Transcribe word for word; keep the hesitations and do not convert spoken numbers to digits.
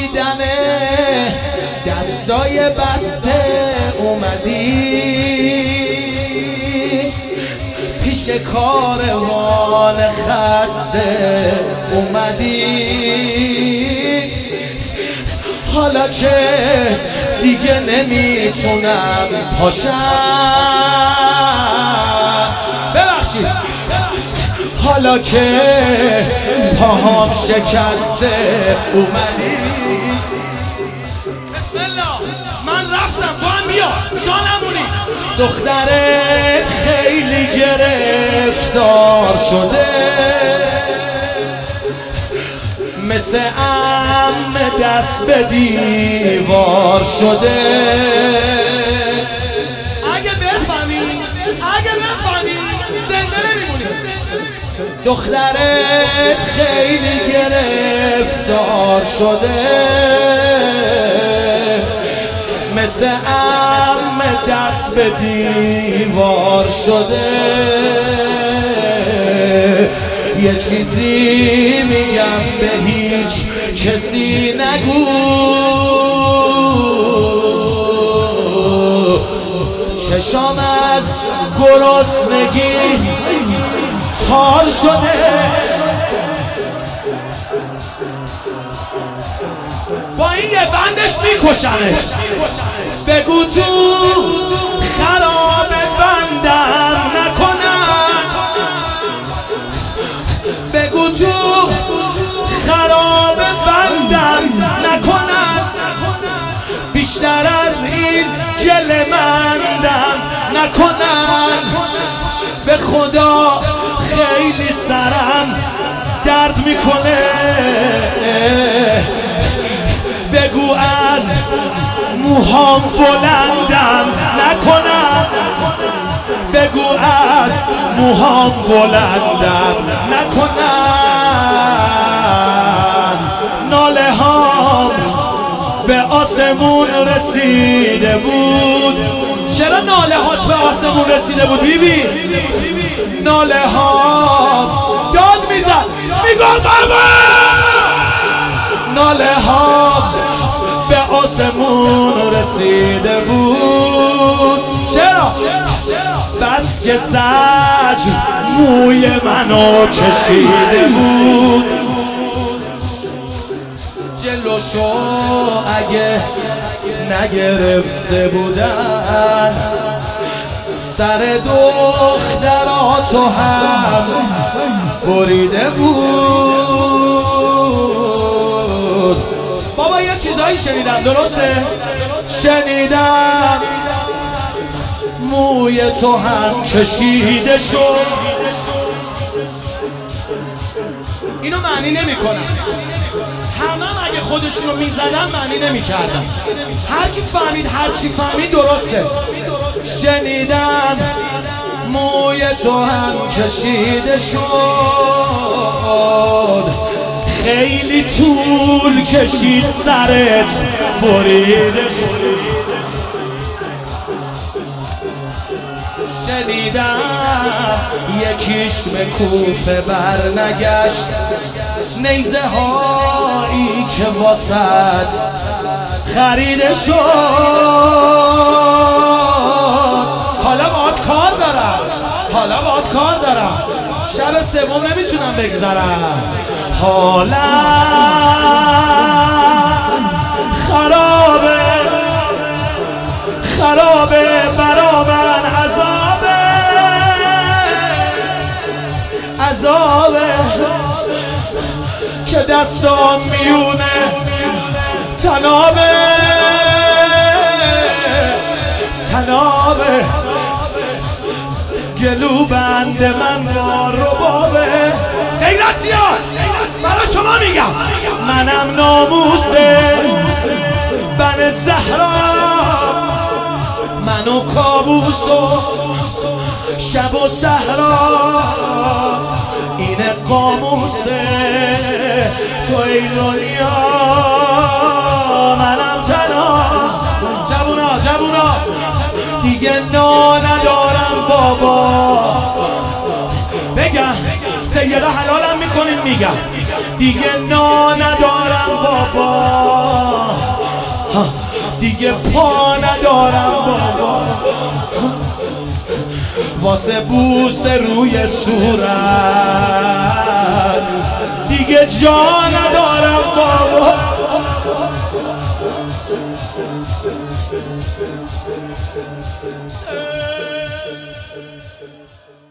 دیدن دستای بسته اومدی پیش کاروان خسته اومدی حالا که دیگه نمیتونم پاشم ببخشید حالا که پاهام شکسته اومدی بسم الله من رفتم تو هم بیا جانمونی دخترت خیلی گرفتار شده مثل عم دست به دیوار شده اگه بفهمی اگه بفهمی زنده نمیمونی دخترت خیلی گرفتار شده مثل عم دست به دیوار شده یه چیزی میگم به هیچ کسی نگو چشام از گرسنگی تار شده با این یه بندش میکشنه بگو تو خراب بندم نکنن بگو تو خراب بندم نکنن بیشتر از این گله مندم نکنن به خدا خیلی سرم درد میکنه بگو از موهام بلندم نکنن بگو از موهام بلندم نکنن ناله هام به آسمون رسیده بود چرا ناله هات به آسمون رسیده بود بی بی ناله هام داد میزد میگفت بابا ناله هام به آسمون رسیده بود چرا بس که زجر موی منو کشیده بود جلوشو اگه نگرفته بودن سر دختراتو هم بریده بود بابا یه چیزایی شنیدم درسته؟ شنیدم موی تو هم کشیده شد اینو معنی نمی کنم همه هم اگه خودشونو میزدن معنی نمی کردن هر کی فهمید هر چی فهمید درسته شنیدم موی تو هم کشیده شد خیلی طول کشید سرت بریده شد شنیدم یکیش به کوفه بر نگشت نیزه هایی که واسط خریده شد حالا باید کار دارم حالا باید کار دارم شب سوم نمیتونم بگذرم حالا خرابه خرابه برا من عذابه عذابه که دستان میونه تنابه تنابه گلو بند من با ربابه غیرتیان برای شما میگم منم ناموسه بن زهرا منو کابوس و شب و صحرا این قاموسه تو ای دنیا منم تنها جوونا جوونا دیگه نا ندارم بابا بگم سیده حلالم میکنیم میگم دیگه نا ندارم بابا، دیگه پا ندارم بابا، واسه بوس روی صورت دیگه جا ندارم بابا.